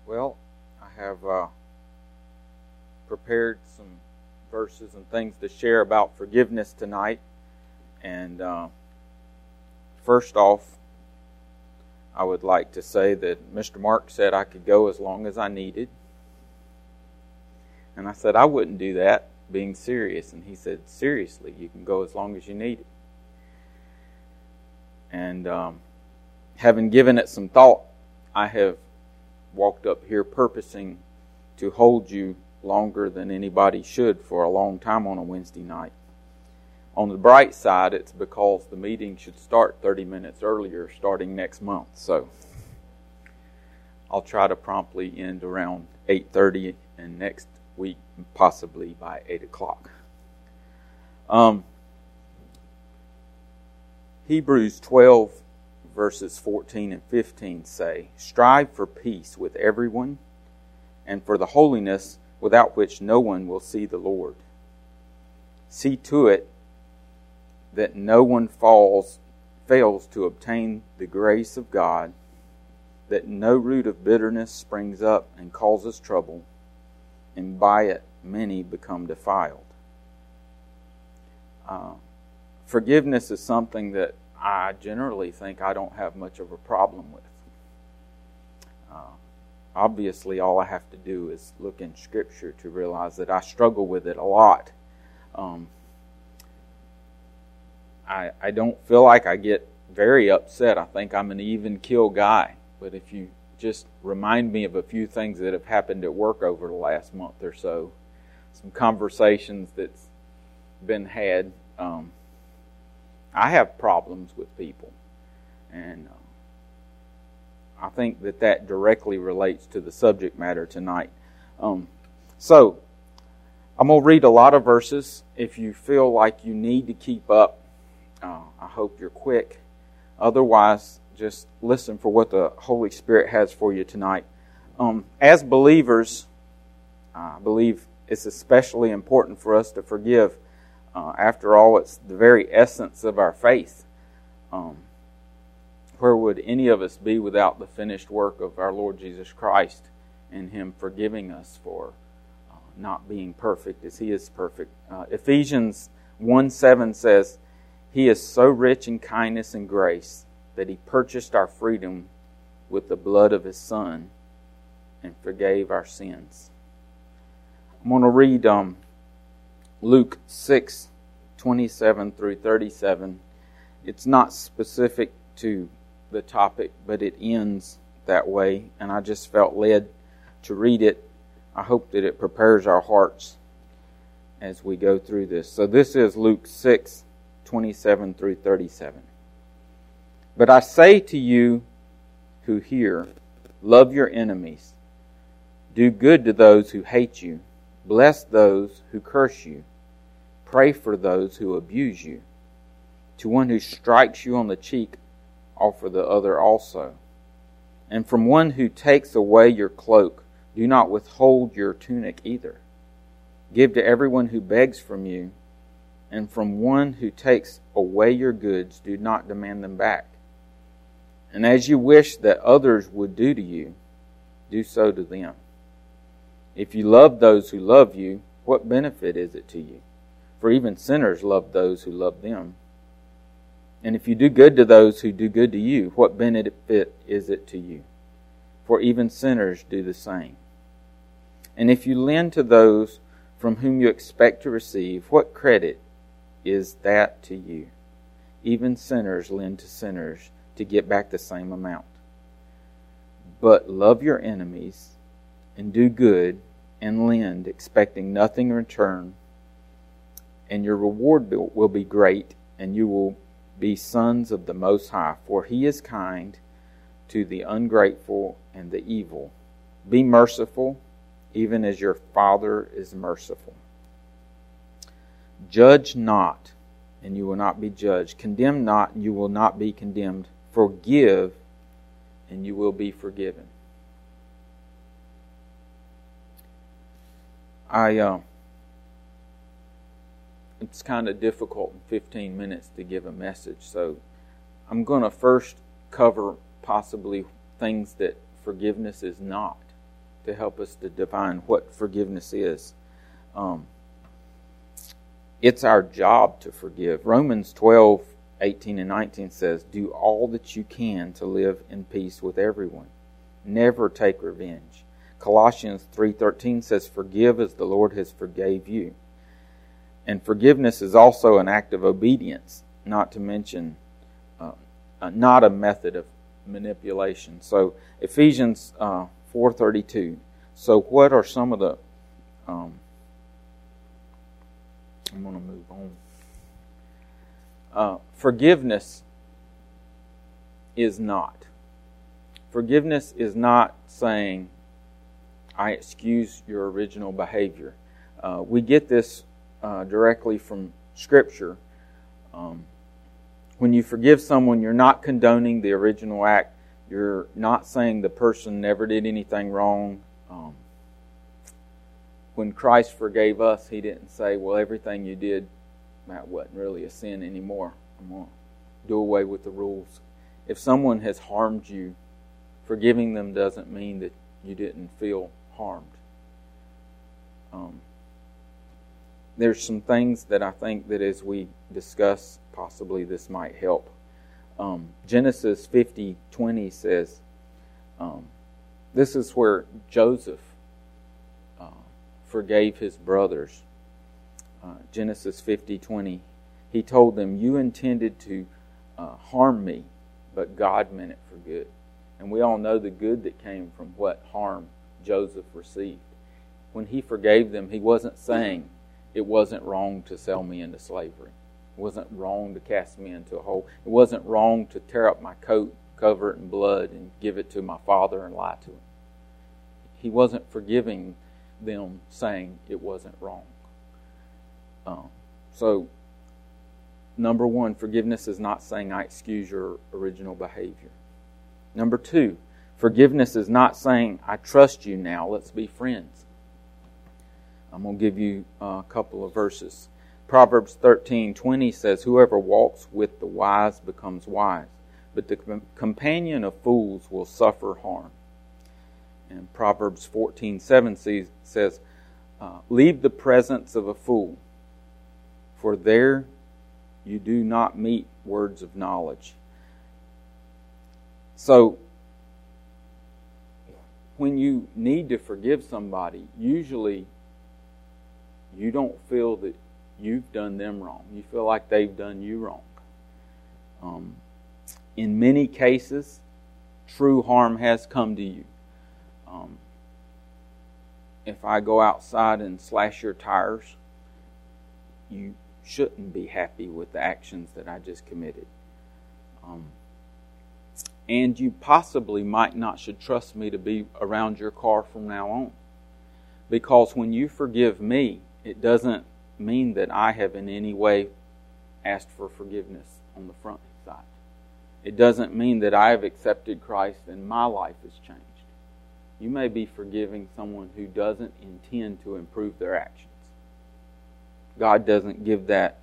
Well, I have prepared some verses and things to share about forgiveness tonight. And first off, I would like to say that Mr. Mark said I could go as long as I needed. And I said I wouldn't do that, being serious. And he said, seriously, you can go as long as you need it. And having given it some thought, I have walked up here purposing to hold you longer than anybody should for a long time on a Wednesday night. On the bright side, it's because the meeting should start 30 minutes earlier starting next month. So I'll try to promptly end around 8:30 and next week possibly by 8 o'clock. Hebrews 12 verses 14 and 15 say, "Strive for peace with everyone and for the holiness without which no one will see the Lord. See to it that no one fails to obtain the grace of God, that no root of bitterness springs up and causes trouble, and by it many become defiled." Forgiveness is something that I generally think I don't have much of a problem with. Obviously, all I have to do is look in Scripture to realize that I struggle with it a lot. I don't feel like I get very upset. I think I'm an even-keel guy. But if you just remind me of a few things that have happened at work over the last month or so, some conversations that's been had, I have problems with people. And I think that directly relates to the subject matter tonight. So, I'm going to read a lot of verses. If you feel like you need to keep up, I hope you're quick. Otherwise, just listen for what the Holy Spirit has for you tonight. As believers, I believe it's especially important for us to forgive. After all, it's the very essence of our faith. Where would any of us be without the finished work of our Lord Jesus Christ and Him forgiving us for not being perfect as He is perfect? Ephesians 1:7 says, "He is so rich in kindness and grace that He purchased our freedom with the blood of His Son and forgave our sins." I'm going to read Luke 6:27 through 37. It's not specific to the topic, but it ends that way, and I just felt led to read it. I hope that it prepares our hearts as we go through this. So this is Luke 6:27 through 37. "But I say to you who hear, love your enemies, do good to those who hate you, bless those who curse you, pray for those who abuse you. To one who strikes you on the cheek, offer the other also. And from one who takes away your cloak, do not withhold your tunic either. Give to everyone who begs from you, and from one who takes away your goods, do not demand them back. And as you wish that others would do to you, do so to them. If you love those who love you, what benefit is it to you? For even sinners love those who love them. And if you do good to those who do good to you, what benefit is it to you? For even sinners do the same. And if you lend to those from whom you expect to receive, what credit is that to you? Even sinners lend to sinners to get back the same amount. But love your enemies, and do good, and lend, expecting nothing in return, and your reward will be great, and you will be sons of the Most High, for He is kind to the ungrateful and the evil. Be merciful, even as your Father is merciful. Judge not, and you will not be judged. Condemn not, and you will not be condemned. Forgive, and you will be forgiven." It's kind of difficult in 15 minutes to give a message, so I'm going to first cover possibly things that forgiveness is not. to help us to define what forgiveness is. It's our job to forgive. Romans 12:18 and 19 says, "Do all that you can to live in peace with everyone. Never take revenge." Colossians 3:13 says, "Forgive as the Lord has forgave you." And forgiveness is also an act of obedience, not to mention not a method of manipulation. So Ephesians 4:32. So what are some of the... I'm going to move on. Forgiveness is not. Forgiveness is not saying, I excuse your original behavior. We get this directly from Scripture. When you forgive someone, you're not condoning the original act. You're not saying the person never did anything wrong. When Christ forgave us, He didn't say, well, everything you did, that wasn't really a sin anymore. I'm going to do away with the rules. If someone has harmed you, forgiving them doesn't mean that you didn't feel harmed. There's some things that I think that as we discuss, possibly this might help. Genesis 50:20 says, this is where Joseph forgave his brothers. Genesis 50:20, he told them, "You intended to harm me, but God meant it for good." And we all know the good that came from what harm Joseph received. When he forgave them, he wasn't saying, it wasn't wrong to sell me into slavery. It wasn't wrong to cast me into a hole. It wasn't wrong to tear up my coat, cover it in blood, and give it to my father and lie to him. He wasn't forgiving them, saying it wasn't wrong. So, number one, forgiveness is not saying I excuse your original behavior. Number two, forgiveness is not saying I trust you now, let's be friends. I'm going to give you a couple of verses. Proverbs 13:20 says, "Whoever walks with the wise becomes wise, but the companion of fools will suffer harm." And Proverbs 14:7 says, "Leave the presence of a fool, for there you do not meet words of knowledge." So, when you need to forgive somebody, usually you don't feel that you've done them wrong. You feel like they've done you wrong. In many cases, true harm has come to you. If I go outside and slash your tires, you shouldn't be happy with the actions that I just committed. And you possibly might not should trust me to be around your car from now on. Because when you forgive me, it doesn't mean that I have in any way asked for forgiveness on the front side. It doesn't mean that I have accepted Christ and my life has changed. You may be forgiving someone who doesn't intend to improve their actions. God doesn't give that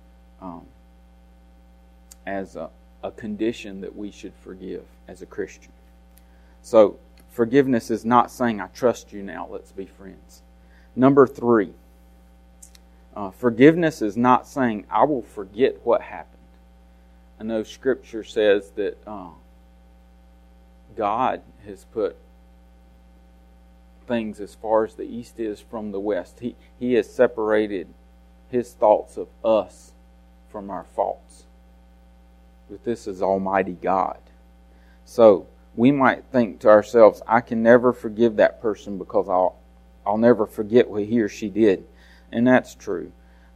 as a condition that we should forgive as a Christian. So, forgiveness is not saying, I trust you now, let's be friends. Number three, forgiveness is not saying, I will forget what happened. I know Scripture says that God has put things as far as the east is from the west. He has separated His thoughts of us from our faults. But this is Almighty God. So we might think to ourselves, I can never forgive that person because I'll never forget what he or she did. And that's true.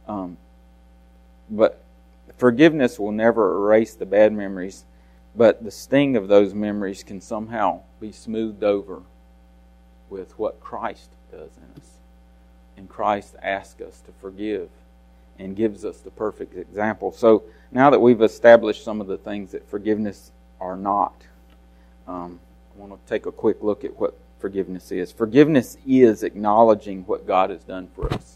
But forgiveness will never erase the bad memories, but the sting of those memories can somehow be smoothed over with what Christ does in us. And Christ asks us to forgive and gives us the perfect example. So now that we've established some of the things that forgiveness are not, I want to take a quick look at what forgiveness is. Forgiveness is acknowledging what God has done for us.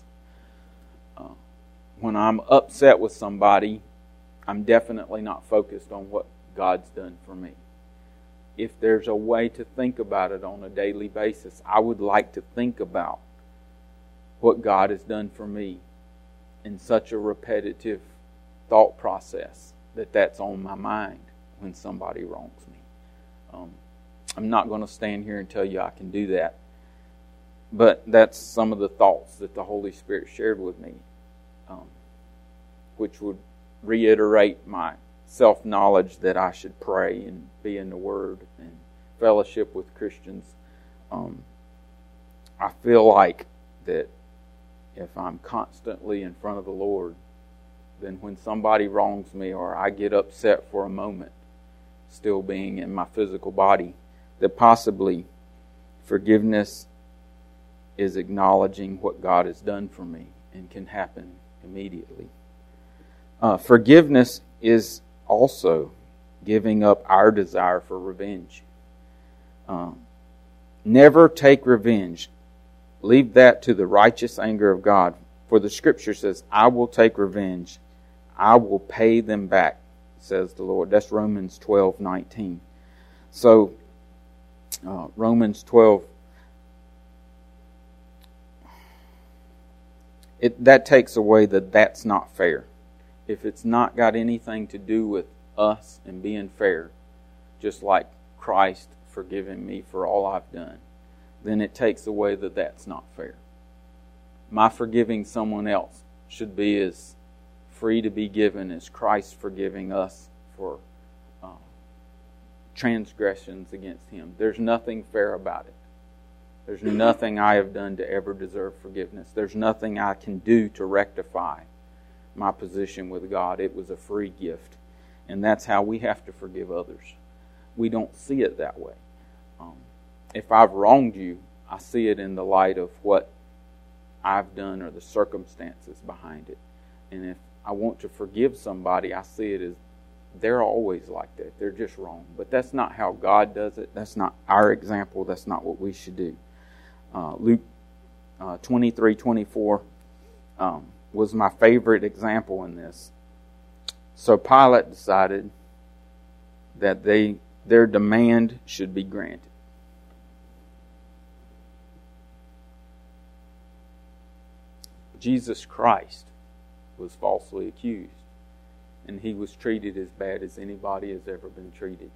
When I'm upset with somebody, I'm definitely not focused on what God's done for me. if there's a way to think about it on a daily basis, I would like to think about what God has done for me in such a repetitive thought process that's on my mind when somebody wrongs me. I'm not going to stand here and tell you I can do that, but that's some of the thoughts that the Holy Spirit shared with me, which would reiterate my self-knowledge that I should pray and be in the Word and fellowship with Christians. I feel like that if I'm constantly in front of the Lord, then when somebody wrongs me or I get upset for a moment, still being in my physical body, that possibly forgiveness is acknowledging what God has done for me and can happen immediately. Forgiveness is also giving up our desire for revenge. Never take revenge. Leave that to the righteous anger of God. For the Scripture says, I will take revenge. I will pay them back, says the Lord. That's Romans 12:19. So, Romans 12, that takes away that's not fair. If it's not got anything to do with us and being fair, just like Christ forgiving me for all I've done, then it takes away that's not fair. My forgiving someone else should be as free to be given as Christ forgiving us for transgressions against Him. There's nothing fair about it. There's nothing I have done to ever deserve forgiveness. There's nothing I can do to rectify my position with God. It was a free gift. And that's how we have to forgive others. We don't see it that way. If I've wronged you, I see it in the light of what I've done or the circumstances behind it. And if I want to forgive somebody, I see it as they're always like that. They're just wrong. But that's not how God does it. That's not our example. That's not what we should do. Luke 23:24 was my favorite example in this. So Pilate decided that their demand should be granted. Jesus Christ was falsely accused, and He was treated as bad as anybody has ever been treated.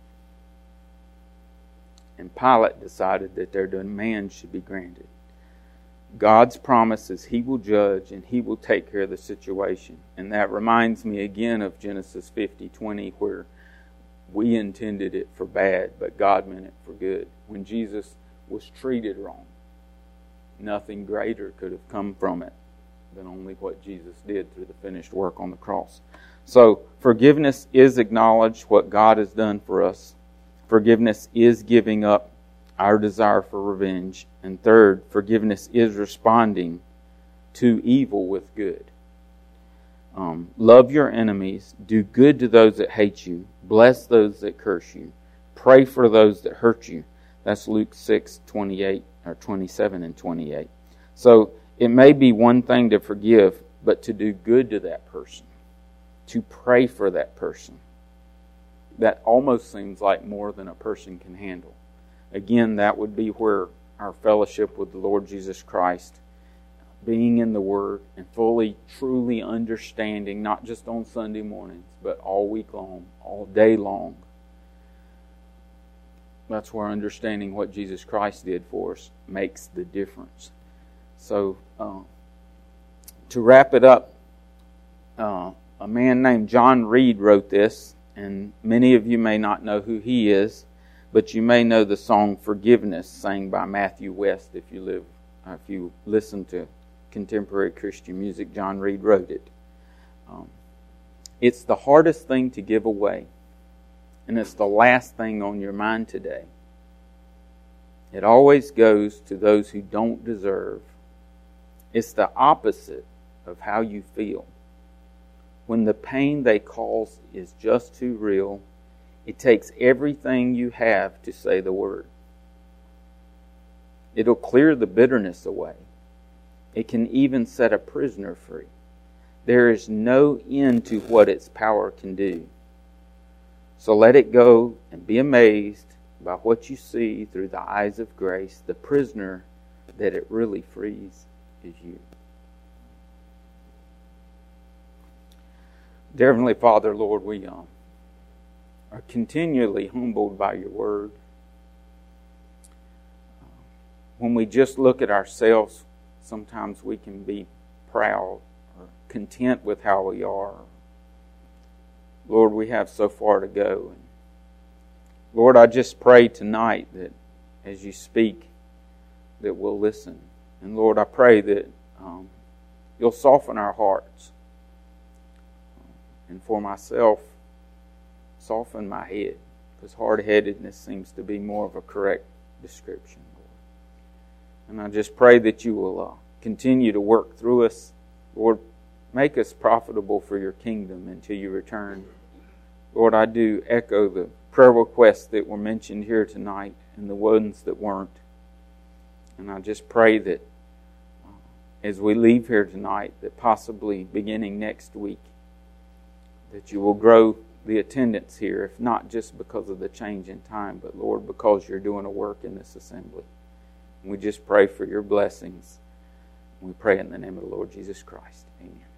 And Pilate decided that their demand should be granted. God's promise is He will judge and He will take care of the situation. And that reminds me again of Genesis 50:20, where we intended it for bad, but God meant it for good. When Jesus was treated wrong, nothing greater could have come from it than only what Jesus did through the finished work on the cross. So forgiveness is acknowledged what God has done for us. Forgiveness is giving up our desire for revenge. And third, forgiveness is responding to evil with good. Love your enemies. Do good to those that hate you. Bless those that curse you. Pray for those that hurt you. That's Luke 6:28 or 27 and 28. So it may be one thing to forgive, but to do good to that person, to pray for that person, that almost seems like more than a person can handle. Again, that would be where our fellowship with the Lord Jesus Christ, being in the Word and fully, truly understanding, not just on Sunday mornings, but all week long, all day long. That's where understanding what Jesus Christ did for us makes the difference. So, to wrap it up, a man named John Reed wrote this, and many of you may not know who he is, but you may know the song "Forgiveness," sang by Matthew West. If you listen to contemporary Christian music, John Reed wrote it. It's the hardest thing to give away, and it's the last thing on your mind today. It always goes to those who don't deserve. It's the opposite of how you feel. When the pain they cause is just too real, it takes everything you have to say the word. It'll clear the bitterness away. It can even set a prisoner free. There is no end to what its power can do. So let it go and be amazed by what you see through the eyes of grace. The prisoner that it really frees is you. Dear Heavenly Father, Lord, we are continually humbled by your word. When we just look at ourselves, sometimes we can be proud or content with how we are. Lord, we have so far to go. And Lord, I just pray tonight that as you speak, that we'll listen. And Lord, I pray that you'll soften our hearts. And for myself, soften my head, because hard-headedness seems to be more of a correct description, Lord. And I just pray that you will continue to work through us. Lord, make us profitable for your kingdom until you return. Lord, I do echo the prayer requests that were mentioned here tonight and the ones that weren't. And I just pray that as we leave here tonight, that possibly beginning next week, that you will grow the attendance here, if not just because of the change in time, but Lord, because you're doing a work in this assembly. And we just pray for your blessings. We pray in the name of the Lord Jesus Christ. Amen.